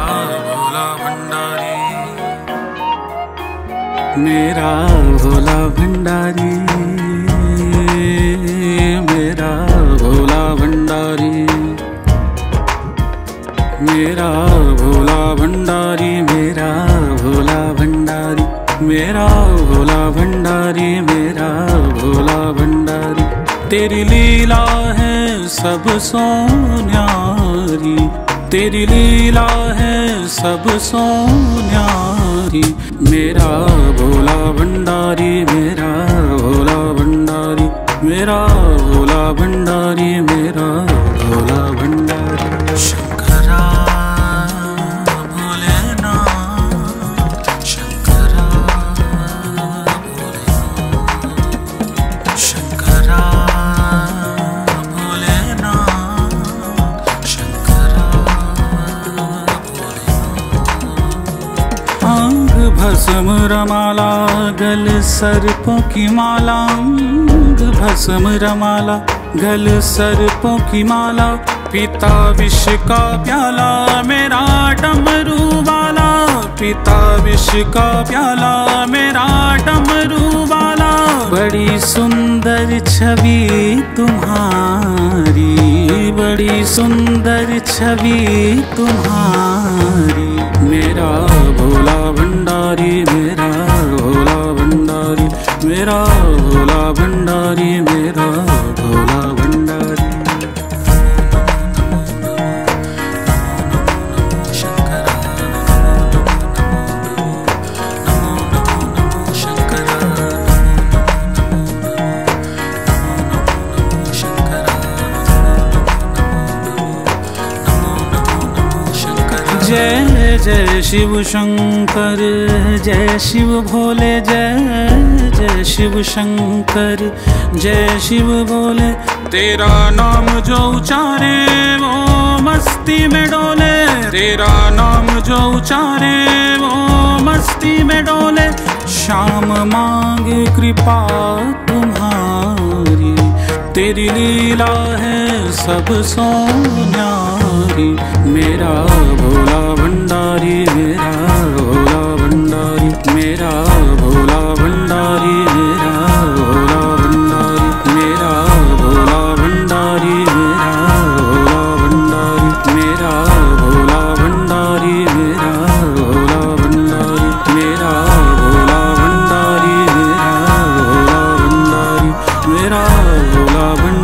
भोला भंडारी, मेरा भोला भंडारी, मेरा भोला भंडारी, मेरा भोला भंडारी, मेरा भोला भंडारी, मेरा भोला भंडारी, मेरा भोला भंडारी। तेरी लीला है सब सोन्यारी, तेरी लीला है सब सोन्यारी। मेरा भोला भंडारी, मेरा भोला भंडारी, मेरा भोला भंडारी, मेरा भोला भंडारी। शंकरा भोलेनाथ, शंकरा भोलेनाथ, शंकरा भोलेनाथ, शंकरा भोलेनाथ। अंग भस्म रमाला, गल सर्पों की माला, अंग भस्म रमाला, गल सर्पों की माला। पिता विष का प्याला, मेरा डमरू वाला, पिता विष का प्याला, मेरा डमरू वाला। बड़ी सुंदर छवि तुम्हारी, बड़ी सुंदर छवि तुम्हारी। मेरा भोला भंडारी, मेरा भोला भंडारी, मेरा भोला भंडारी, मेरा भोला भंडारी। जय जय शिव शंकर, जय शिव भोले, जय जय शिव शंकर, जय शिव भोले। तेरा नाम जो उचारे वो मस्ती में डोले, तेरा नाम जो उचारे वो मस्ती में डोले। श्याम मांगे कृपा तुम्हारी, तेरी लीला है सब सोन्यारी। मेरा भोला भंडारी, मेरा भोला भंडारी, मेरा भोला भंडारी, मेरा भोला भंडारी, मेरा भोला भंडारी, मेरा भोला भंडारी, मेरा भोला भंडारी, मेरा भोला भंडारी, मेरा भोला भंडारी, मेरा भोला भंडारी, मेरा भोला भंडारी।